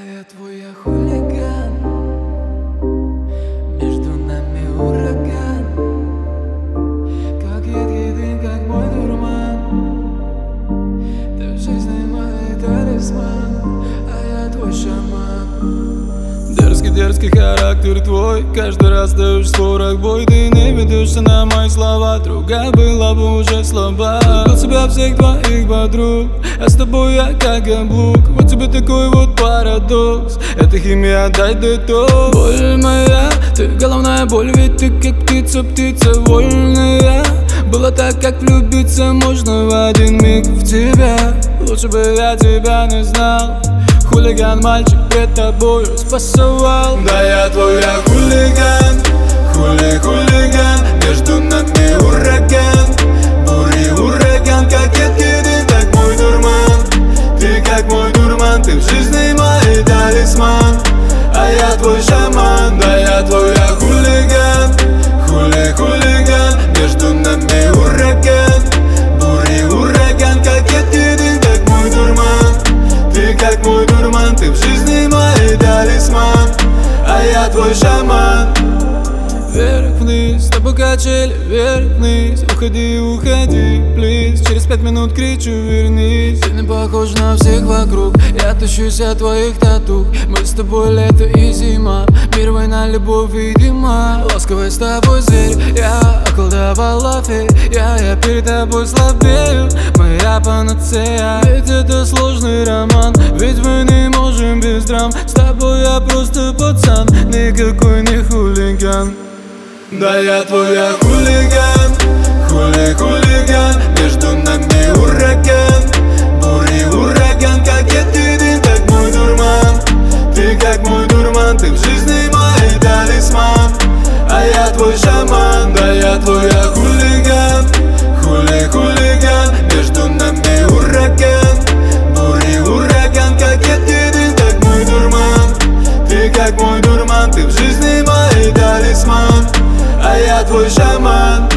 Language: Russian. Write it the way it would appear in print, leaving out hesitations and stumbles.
я твой хулиган, между нами ураган, как едкий дым, как мой дурман. Ты в жизни мой талисман, а я твой шаман. Дерзкий характер твой, каждый раз даешь спорах бой. Ты не ведешься на мои слова, другая была бы уже слаба. Любил себя всех твоих подруг, а с тобой я как каблук. Вот тебе такой вот парадокс, это химия, дай детокс. Боль моя, ты головная боль, ведь ты как птица, птица вольная. Было так, как влюбиться можно в один миг в тебя. Лучше бы я тебя не знал. Хулиган, мальчик, пред тобой спасовал. Да я твой хулиган, хулиган, между нами ураган, бури ураган, как едкий дым, как мой дурман. Ты как мой дурман, ты в жизни мой талисман, а я твой шаман. Да я твой хулиган, хулиган, между нами ураган, бури ураган, как едкий дым, как мой дурман. Ты как мой дурман, ты в жизни мой талисман, а я твой шаман. Вверх-вниз, с тобой качели, вверх-вниз. Уходи, уходи, плиз. Через 5 минут кричу, вернись. Ты не похож на всех вокруг, я тащусь от твоих татух. Мы с тобой лето и зима, мир, война, любовь, видимо. Ласковый с тобой зверь, я околдовала фей. Я перед тобой слабею, моя панацея. Ведь это сложный роман, ведь мы не можем без драм. С тобой я просто пацан, никакой не хулиган. Да я твой хулиган, хулиган, между нами ураган, бури ураган, как едкий дым, как мой дурман. Ты как мой дурман, ты в жизни мой талисман, а я твой шаман. Да я твой хулиган, хулиган, между нами ураган, бури ураган, как едкий дым, как мой дурман. Ты как мой дурман, ты в жизни мой талисман, а я твой шаман.